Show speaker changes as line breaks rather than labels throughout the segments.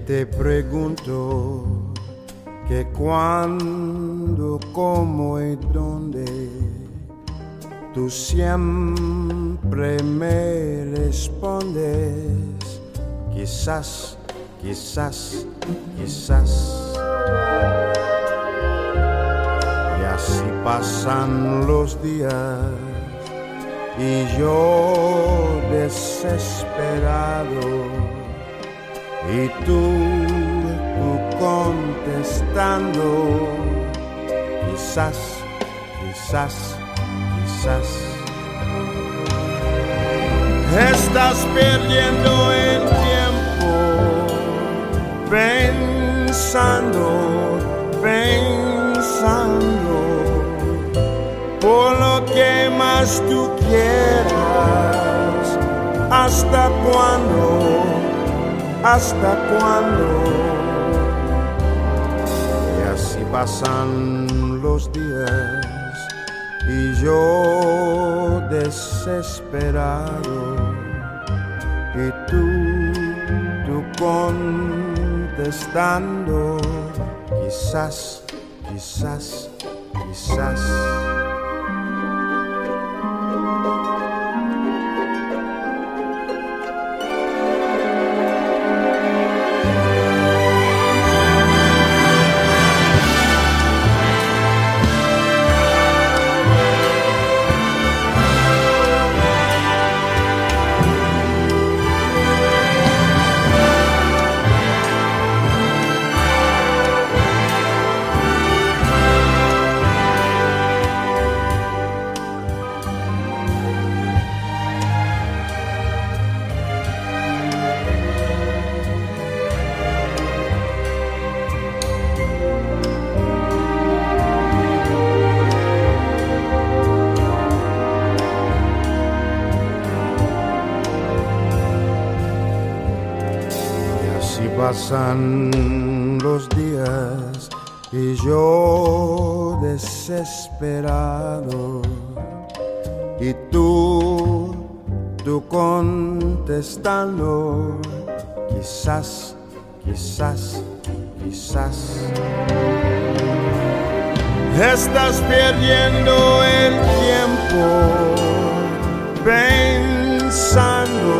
te pregunto que cuándo, cómo y dónde, tú siempre me respondes, quizás, quizás, quizás. Y así pasan los días y yo desesperado, y tú contestando, quizás, quizás, quizás. Estás perdiendo el tiempo pensando, pensando por lo que más tú quieras. ¿Hasta cuándo? ¿Hasta cuándo? Y así pasan los días y yo desesperado, y tú contestando, quizás, quizás, quizás. Pasan los días y yo desesperado, y tú contestando, quizás, quizás, quizás. Estás perdiendo el tiempo pensando,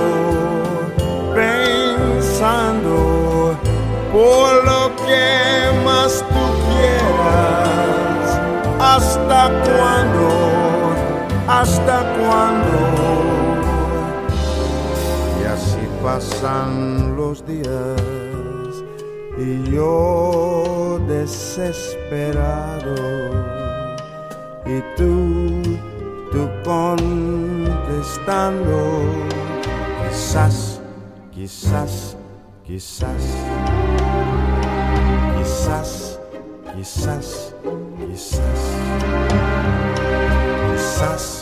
pensando por lo que más tú quieras. ¿Hasta cuándo? ¿Hasta cuándo? Y así pasan los días y yo desesperado, y tú contestando, quizás, quizás, quizás, quizás, quizás, quizás, quizás.